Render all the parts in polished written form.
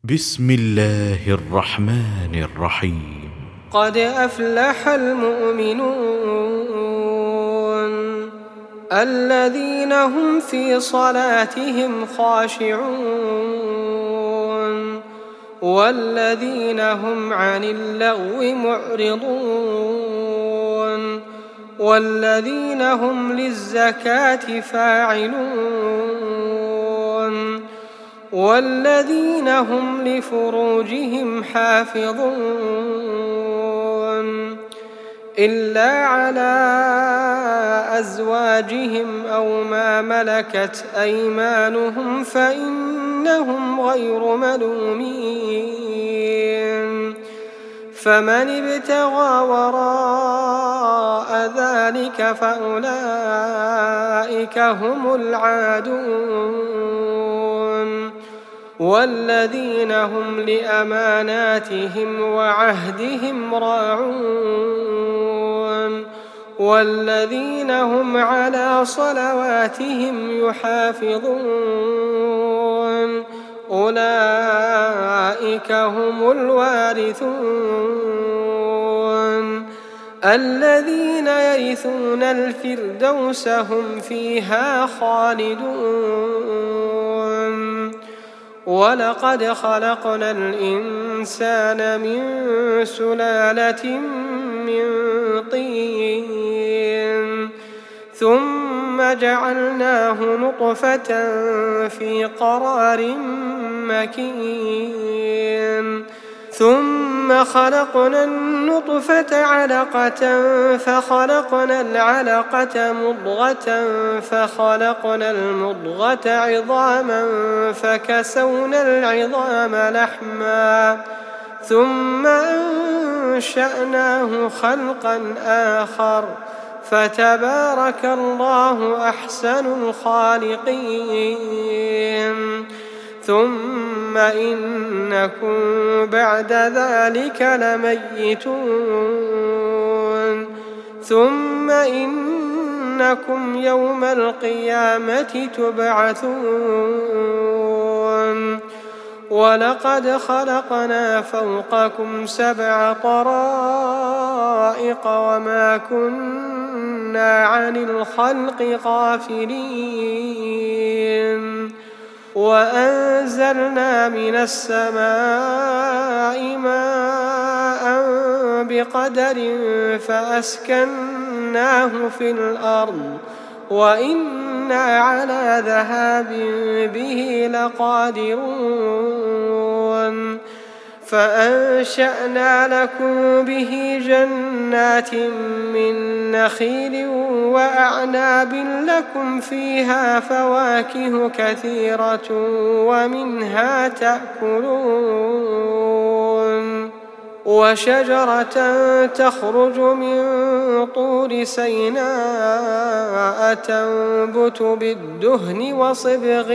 بسم الله الرحمن الرحيم. قد أفلح المؤمنون الذين هم في صلاتهم خاشعون والذين هم عن اللغو معرضون والذين هم للزكاة فاعلون والذين هم لفروجهم حافظون إلا على أزواجهم أو ما ملكت أيمانهم فإنهم غير ملومين فمن ابتغى وراء ذلك فأولئك هم العادون والذين هم لأماناتهم وعهدهم راعون والذين هم على صلواتهم يحافظون أولئك هم الوارثون الذين يرثون الفردوس هم فيها خالدون ولقد خلقنا الإنسان من سلالة من طين ثم جعلناه نطفة في قرار مكين ثم خلقنا النطفة علقة فخلقنا العلقة مضغة فخلقنا المضغة عظاما فكسونا العظام لحما ثم أنشأناه خلقا آخر فتبارك الله أحسن الخالقين ثم إنكم بعد ذلك لميتون ثم إنكم يوم القيامة تبعثون ولقد خلقنا فوقكم 7 طرائق وما كنا عن الخلق غافلين وأنزلنا من السماء ماء بقدر فأسكناه في الأرض وإنا على ذهاب به لقادرون فأنشأنا لكم به جنات من نخيل وأعناب لكم فيها فواكه كثيرة ومنها تأكلون وشجرة تخرج من طور سيناء تنبت بالدهن وصبغ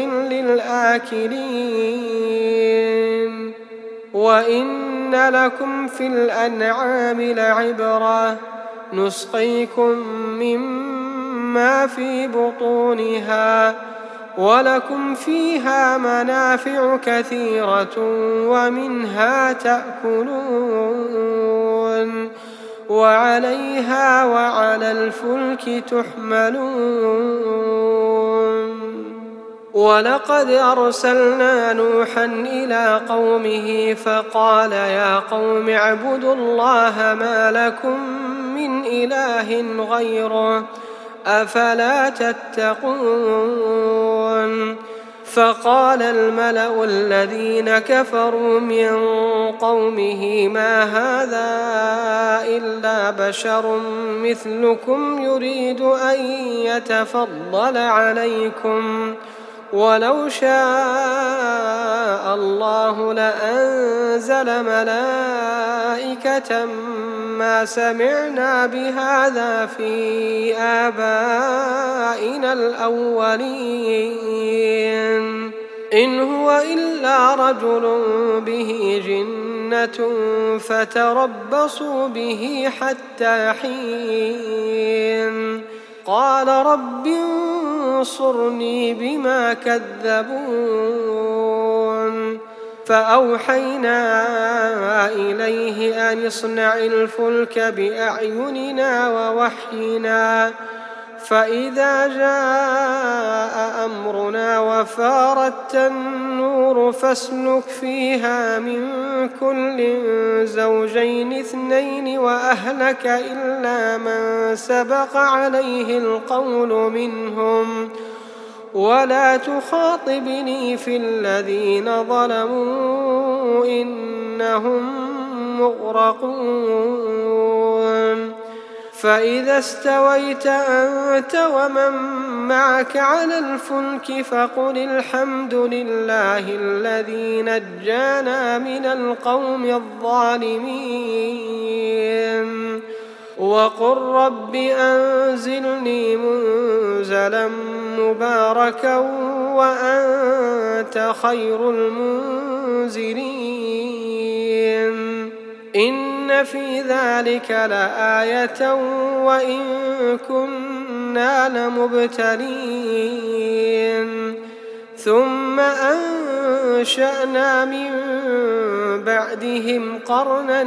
للآكلين وإن لكم في الأنعام لعبرة نسقيكم مما في بطونها ولكم فيها منافع كثيرة ومنها تأكلون وعليها وعلى الفلك تحملون ولقد أرسلنا نوحا إلى قومه فقال يا قوم اعبدوا الله ما لكم من إله غيره أفلا تتقون فقال الملأ الذين كفروا من قومه ما هذا إلا بشر مثلكم يريد أن يتفضل عليكم ولو شاء الله لأنزل ملائكة ما سمعنا بهذا في آبائنا الأولين إن هو إلا رجل به جنة فتربصوا به حتى حين قال رب انصرني بما كذبون فأوحينا إليه أن اصنع الفلك بأعيننا ووحينا فإذا جاء أمرنا وفارت النور فاسلك فيها من كل زوجين 2 وأهلك إلا من سبق عليه القول منهم ولا تخاطبني في الذين ظلموا إنهم مغرقون فإذا استويت أنت ومن معك على الفلك فقل الحمد لله الذي نجانا من القوم الظالمين وقل رب أنزلني منزلا مباركا وأنت خير المنزلين إن في ذلك لآية وإن كنا لمبتلين ثم أنشأنا من بعدهم قرنا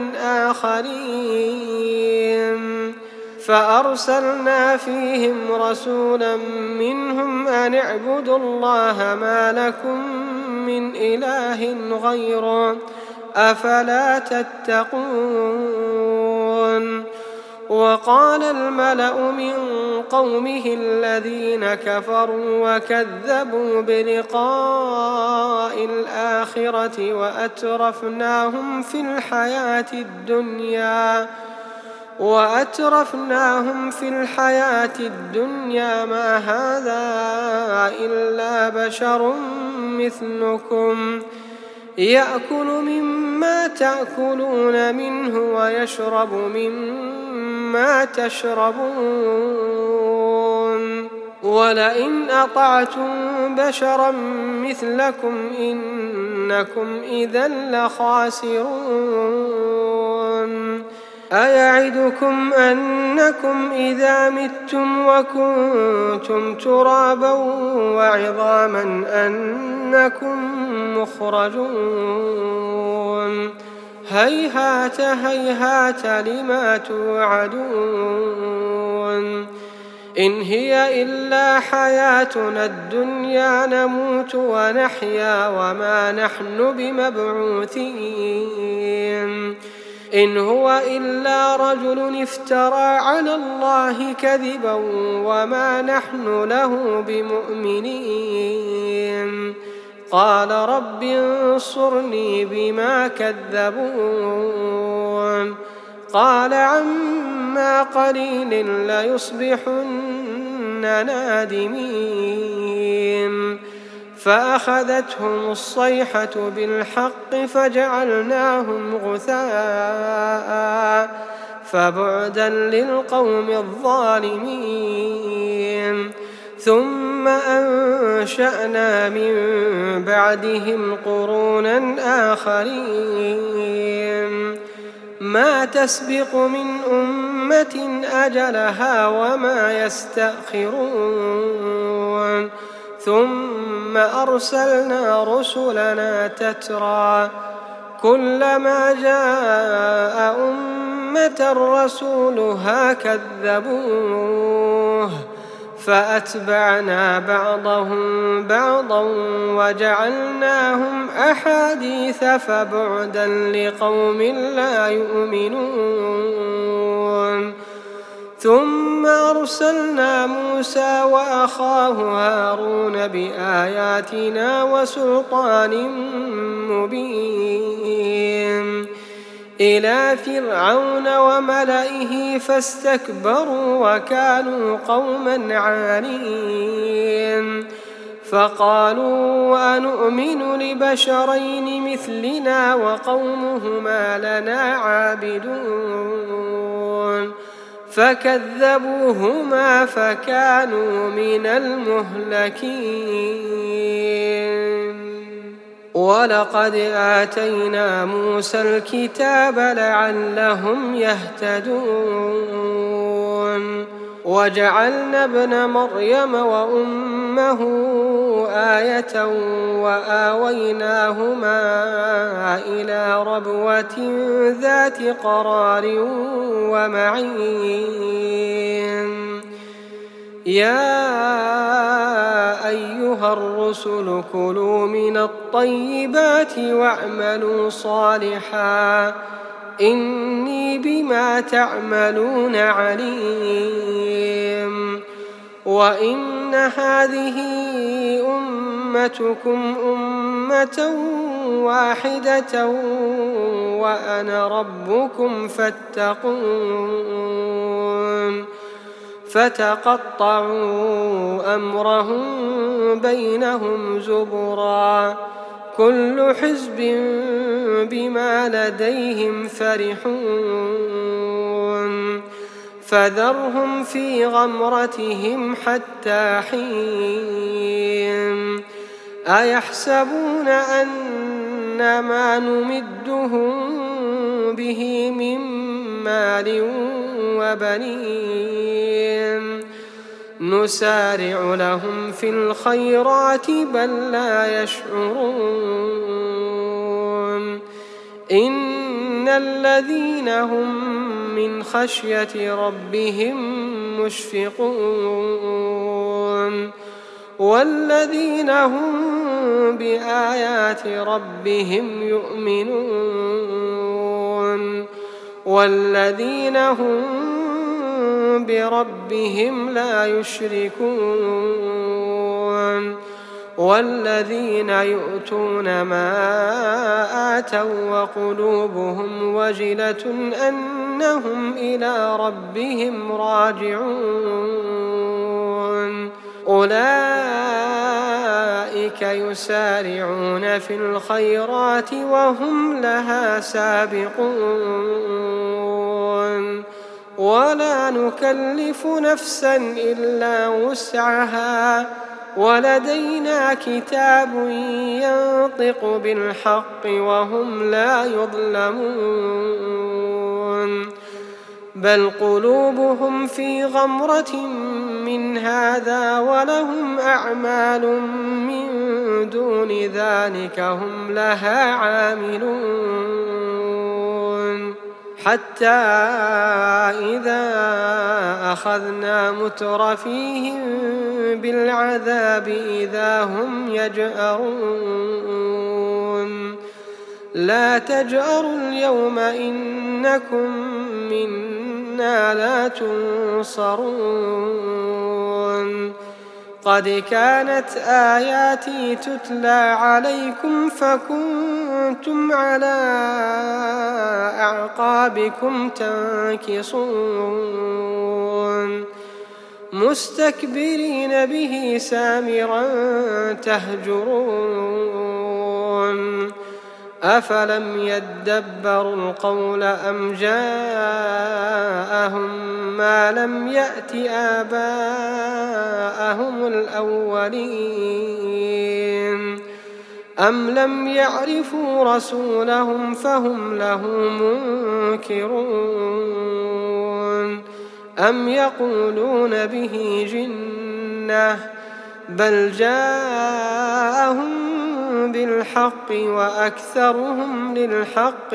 آخرين فأرسلنا فيهم رسولا منهم أن اعبدوا الله ما لكم من إله غيره أفلا تتقون وقال الملأ من قومه الذين كفروا وكذبوا بلقاء الآخرة وأترفناهم في الحياة الدنيا ما هذا إلا بشر مثلكم يأكل مما تأكلون منه ويشرب مما تشربون ولئن أطعتم بشرا مثلكم إنكم إذا لخاسرون أيعدكم أنكم إذا متم وكنتم ترابا وعظاما أنكم مخرجون هيهات هيهات لما توعدون إن هي إلا حياتنا الدنيا نموت ونحيا وما نحن بمبعوثين إن هو إلا رجل افترى على الله كذبا وما نحن له بمؤمنين قال رب انصرني بما كذبون قال عما قليل ليصبحن نادمين فأخذتهم الصيحة بالحق فجعلناهم غثاء فبعدا للقوم الظالمين ثم أنشأنا من بعدهم قرونا آخرين ما تسبق من أمة أجلها وما يستأخرون ثم أرسلنا رسلنا تترى كلما جاء أمة رسولها كذبوه فأتبعنا بعضهم بعضا وجعلناهم أحاديث فبعدا لقوم لا يؤمنون ثم أرسلنا موسى وأخاه هارون بآياتنا وسلطان مبين إلى فرعون وملئه فاستكبروا وكانوا قوما عالين فقالوا أنؤمن لبشرين مثلنا وقومهما لنا عابدون فكذبوهما فكانوا من المهلكين ولقد آتينا موسى الكتاب لعلهم يهتدون وجعلنا ابن مريم وأمه آية وآويناهما إلى ربوة ذات قرار ومعين يا أيها الرسل كلوا من الطيبات واعملوا صالحا إني بما تعملون عليم وإن هذه أمتكم أمة واحدة وأنا ربكم فاتقون فتقطعوا أمرهم بينهم زبرا كل حزب بما لديهم فرحون فذرهم في غمرتهم حتى حين أيحسبون أن ما نمدهم به من مال وبنين نسارع لهم في الخيرات بل لا يشعرون إن الذين هم من خشية ربهم مشفقون والذين هم بآيات ربهم يؤمنون والذين هم بربهم لا يشركون والذين يؤتون ما آتوا وقلوبهم وجلة أنهم إلى ربهم راجعون أولئك يسارعون في الخيرات وهم لها سابقون ولا نكلف نفسا إلا وسعها ولدينا كتاب ينطق بالحق وهم لا يظلمون بل قلوبهم في غمرة من هذا ولهم أعمال من دون ذلك هم لها عاملون حتى إذا أخذنا مترفيهم بالعذاب إذا هم يجأرون لا تجأروا اليوم إنكم منا لا تنصرون قد كانت آياتي تتلى عليكم فكنتم على أعقابكم تنكصون مستكبرين به سامرا تهجرون أفلم يدبروا القول أم جاءهم ما لم يأت آباءهم الأولين أم لم يعرفوا رسولهم فهم له منكرون أم يقولون به جنة بل جاءهم بالحق وأكثرهم للحق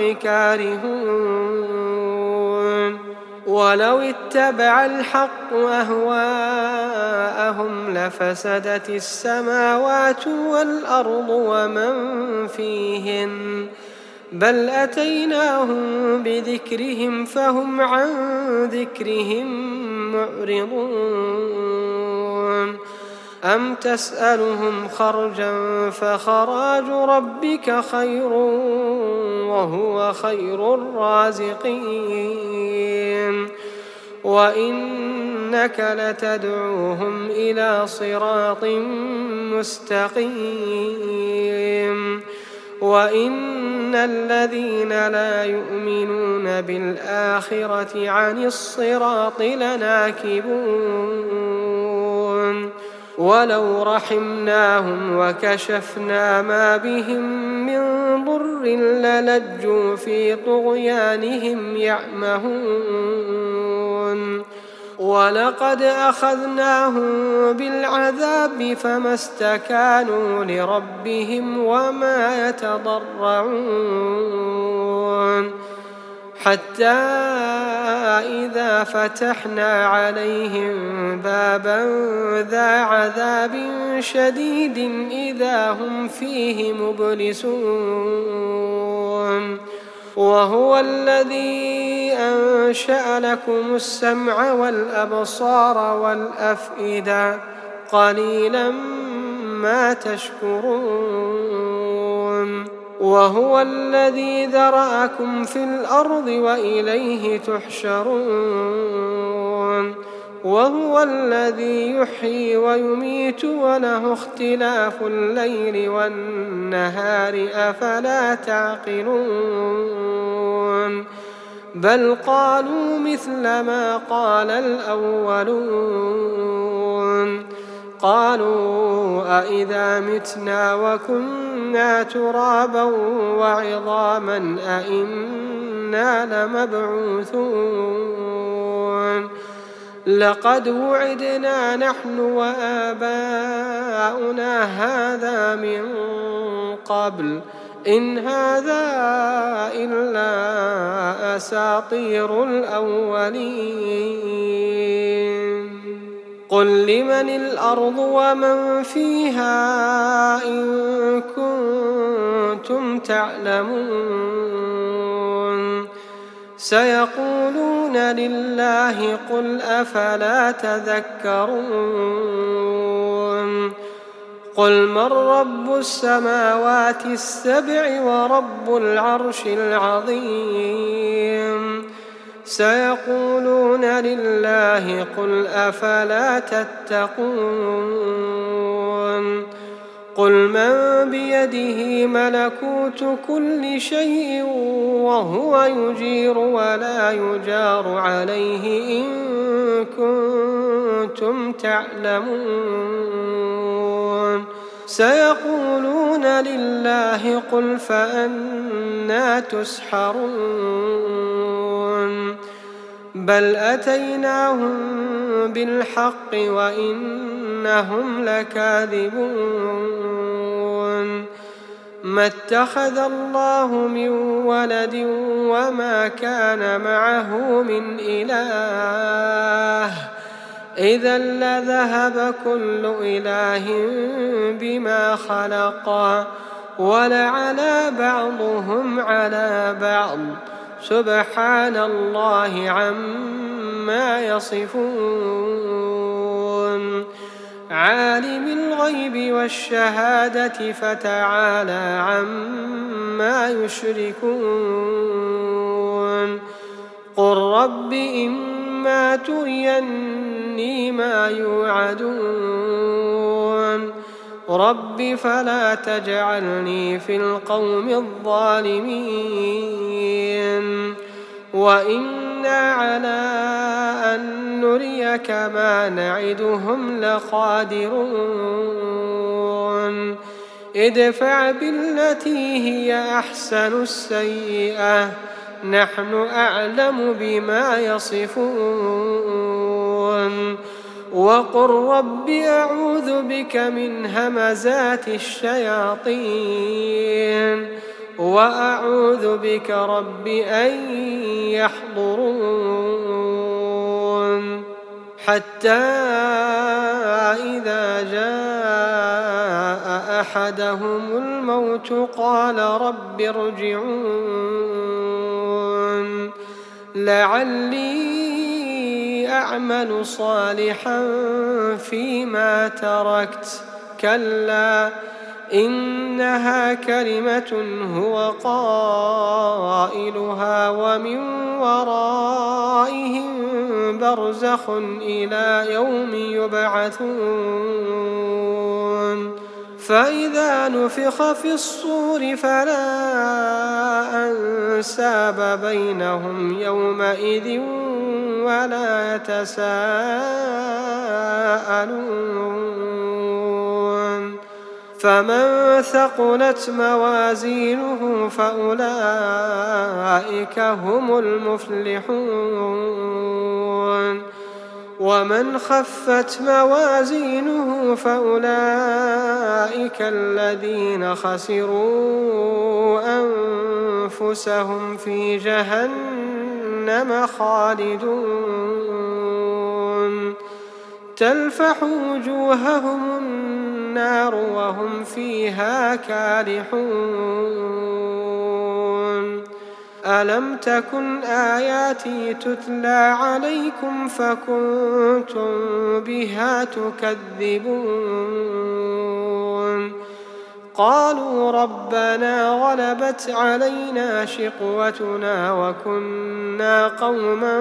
كارهون ولو اتبع الحق أهواءهم لفسدت السماوات والأرض ومن فيهن بل أتيناهم بذكرهم فهم عن ذكرهم معرضون أم تسألهم خرجا فخراج ربك خير وهو خير الرازقين وإنك لتدعوهم إلى صراط مستقيم وإن الذين لا يؤمنون بالآخرة عن الصراط لناكبون ولو رحمناهم وكشفنا ما بهم من ضر للجوا في طغيانهم يعمهون ولقد أخذناهم بالعذاب فما استكانوا لربهم وما يتضرعون حتى إذا فتحنا عليهم بابا ذا عذاب شديد إذا هم فيه مبلسون وهو الذي أنشأ لكم السمع والأبصار والأفئدة قليلا ما تشكرون وهو الذي ذرأكم في الأرض وإليه تحشرون وهو الذي يحيي ويميت وله اختلاف الليل والنهار أفلا تعقلون بل قالوا مثل ما قال الأولون قالوا أإذا متنا وكنا ترابا وعظاما أإنا لمبعوثون لقد وعدنا نحن وآباؤنا هذا من قبل إن هذا إلا أساطير الأولين قل لمن الأرض ومن فيها إن كنتم تعلمون سيقولون لله قل أفلا تذكرون قل من رب السماوات السبع ورب العرش العظيم سيقولون لله قل أفلا تتقون قل من بيده ملكوت كل شيء وهو يجير ولا يجار عليه إن كنتم تعلمون سيقولون لله قل فأنى تسحرون بل أتيناهم بالحق وإنهم لكاذبون ما اتخذ الله من ولد وما كان معه من إله إذا لذهب كل إله بما خلق ولعلى بعضهم على بعض سبحان الله عما يصفون عالم الغيب والشهادة فتعالى عما يشركون قل رب إما تريني ما يوعدون رب فلا تجعلني في القوم الظالمين وإنا على أن نريك ما نعدهم لقادرون ادفع بالتي هي أحسن السيئة نحن أعلم بما يصفون وقل رب أعوذ بك من همزات الشياطين وأعوذ بك رب أن يحضرون حتى إذا جاء أحدهم الموت قال رب ارجعون لعلي أعمل صالحا فيما تركت كلا إنها كلمة هو قائلها ومن ورائهم برزخ إلى يوم يبعثون فإذا نفخ في الصور فلا أنساب بينهم يومئذ ولا يتساءلون فمن ثقلت موازينه فأولئك هم المفلحون ومن خفت موازينه فأولئك الذين خسروا أنفسهم في جهنم خالدون تلفح وجوههم النار وهم فيها كالحون ألم تكن آياتي تتلى عليكم فكنتم بها تكذبون قالوا ربنا غلبت علينا شقوتنا وكنا قوما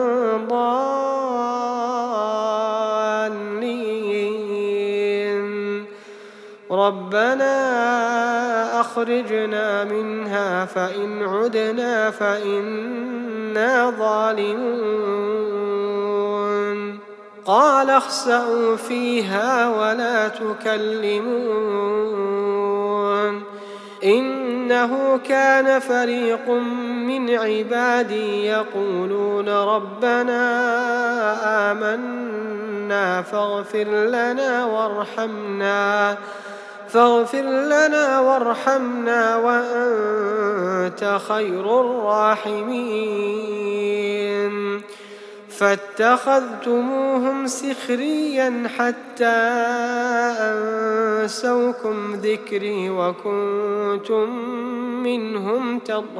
ضالين ربنا أخرجنا منها فإن عدنا فإنا ظالمون قال اخسئوا فيها ولا تكلمون إنه كان فريق من عبادي يقولون ربنا آمنا فاغفر لنا وارحمنا وأنت خير الراحمين فاتخذتموهم سخريا حتى أنسوكم ذكري وكنتم منهم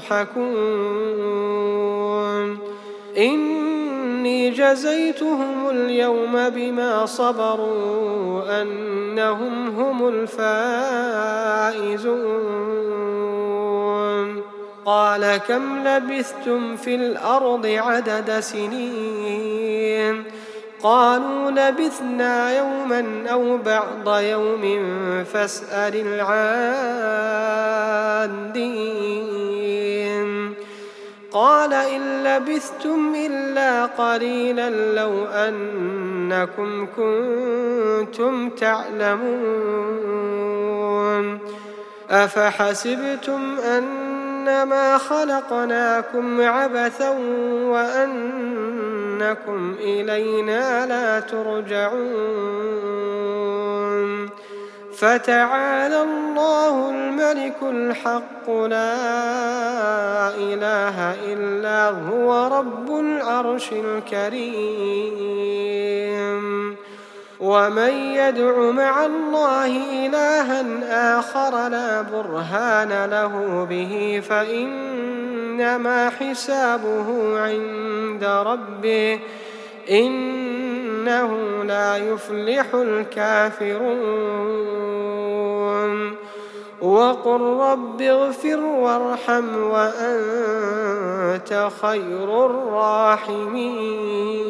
تضحكون إني جزيتهم اليوم بما صبروا أنهم هم الفائزون قال كم لبثتم في الأرض عدد سنين قالوا لبثنا يوما أو بعض يوم فاسأل العادين قال إن لبثتم إلا قليلا لو أنكم كنتم تعلمون أفحسبتم أنما خلقناكم عبثا وأنكم إلينا لا ترجعون فتعالى الله الملك الحق لا إله إلا هو رب العرش الكريم ومن يدع مع الله إلها آخر لا برهان له به فإنما حسابه عند ربه إنه لا يفلح الكافرون وقل رب اغفر وارحم وأنت خير الراحمين